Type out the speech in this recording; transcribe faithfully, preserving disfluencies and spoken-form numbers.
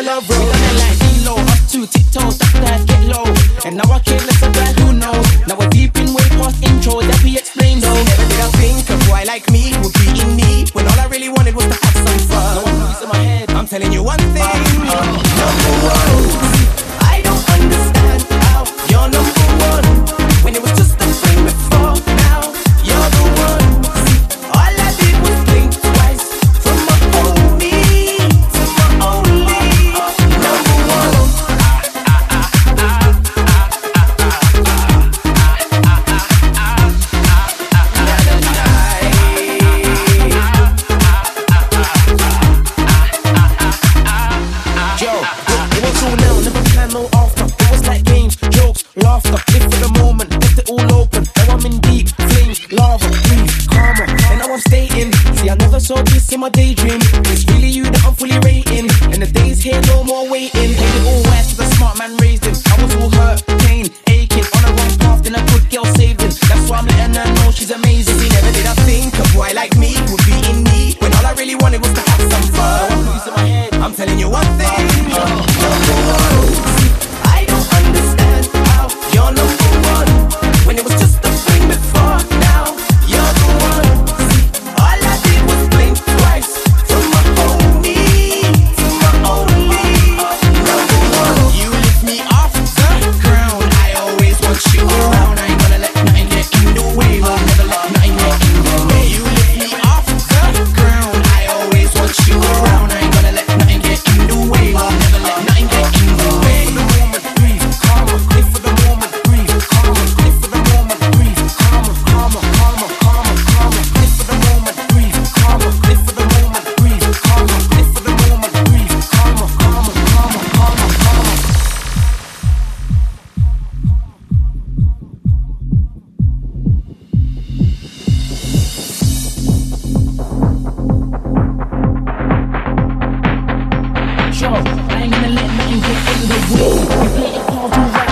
on a roll. We done it like D-Lo, up two tiptoes, that that get low. And now I care less about who knows. Now we're deep in way past intro that we explain though. Never did I think a boy like me would be in need, when all I really wanted was to have some fun. No one in my head. I'm telling you one thing, uh, uh, number one. I don't understand how you're number one when it was just a thing before. Now you're the one. All I did was blink twice from my only to my only number one. Joe, it was all now, never plan no after. It was like games, jokes, laughter. Live for the moment, left it all open. Now I'm in deep flames, lava, breathe, karma. And now I'm staying. See, I never saw this in my daydream. It's really you that I'm fully rating. And the days here, no more waiting. Played it all west, the smart man raised him. I was all hurt, pain, aching. On a wrong path, then a good girl saved him. That's why I'm letting her know she's amazing. See, never did I think a boy like me would be in need, when all I really wanted was to have some fun. I'm telling you one thing, uh, number one. I don't understand how you're number one when it was just a thing before. Now you're the one. All I did was blink twice from my only to my only number one. You lift me off the ground. I always want you around. I ain't gonna let nothing get in the way. Will never let nothing get in the way. You lift me off the ground. I always want you around. I ain't gonna let nothing get in the way. Will never let nothing get in the way. For the moment, breathe, calmer. Live for the moment, breathe, calmer. Live for the moment, breathe, calmer, calmer, calmer, calmer, calmer. Live for the moment, breathe, calmer. Live for the moment, breathe, calmer. Live for the moment, breathe, calmer, calmer, calmer, calmer, calmer. Yo, I ain't gonna let nothing get in the way. We play it hard to right.